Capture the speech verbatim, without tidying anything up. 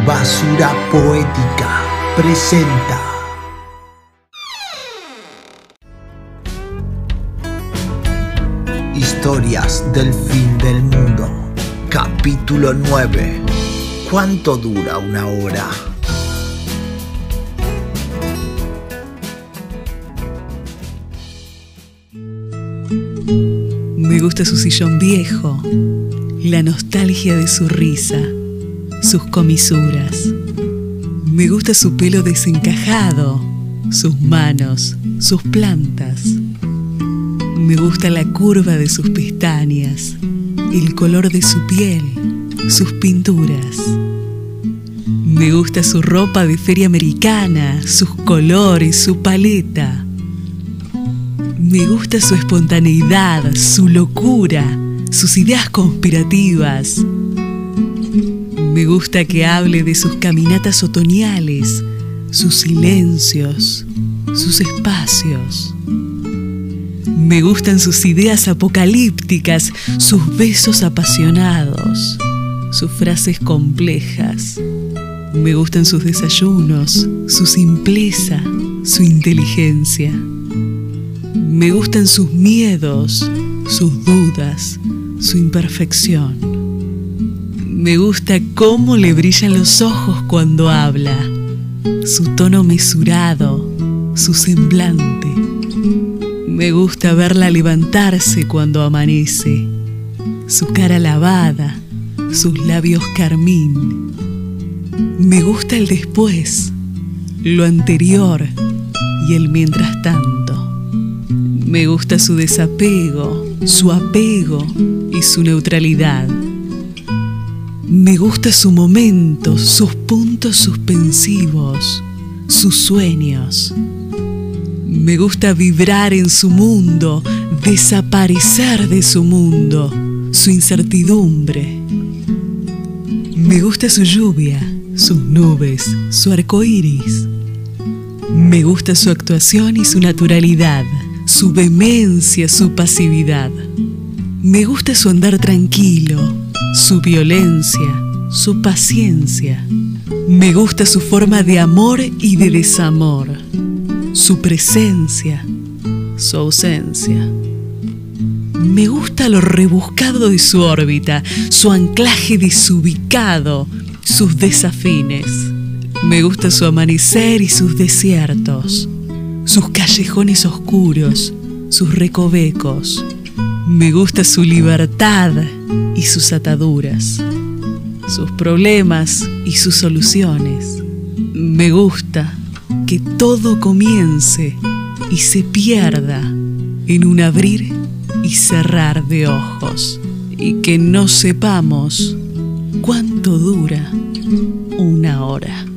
Basura Poética presenta Historias del fin del mundo. Capítulo nueve. ¿Cuánto dura una hora? Me gusta su sillón viejo, la nostalgia de su risa, sus comisuras. Me gusta su pelo desencajado, sus manos, sus plantas. Me gusta la curva de sus pestañas, el color de su piel, sus pinturas. Me gusta su ropa de feria americana, sus colores, su paleta. Me gusta su espontaneidad, su locura, sus ideas conspirativas. Me gusta que hable de sus caminatas otoñales, sus silencios, sus espacios. Me gustan sus ideas apocalípticas, sus besos apasionados, sus frases complejas. Me gustan sus desayunos, su simpleza, su inteligencia. Me gustan sus miedos, sus dudas, su imperfección. Me gusta cómo le brillan los ojos cuando habla, su tono mesurado, su semblante. Me gusta verla levantarse cuando amanece, su cara lavada, sus labios carmín. Me gusta el después, lo anterior y el mientras tanto. Me gusta su desapego, su apego y su neutralidad. Me gusta su momento, sus puntos suspensivos, sus sueños. Me gusta vibrar en su mundo, desaparecer de su mundo, su incertidumbre. Me gusta su lluvia, sus nubes, su arco iris. Me gusta su actuación y su naturalidad, su vehemencia, su pasividad. Me gusta su andar tranquilo, su violencia, su paciencia. Me gusta su forma de amor y de desamor, su presencia, su ausencia. Me gusta lo rebuscado de su órbita, su anclaje desubicado, sus desafines. Me gusta su amanecer y sus desiertos, sus callejones oscuros, sus recovecos. Me gusta su libertad y sus ataduras, sus problemas y sus soluciones. Me gusta que todo comience y se pierda en un abrir y cerrar de ojos, y que no sepamos cuánto dura una hora.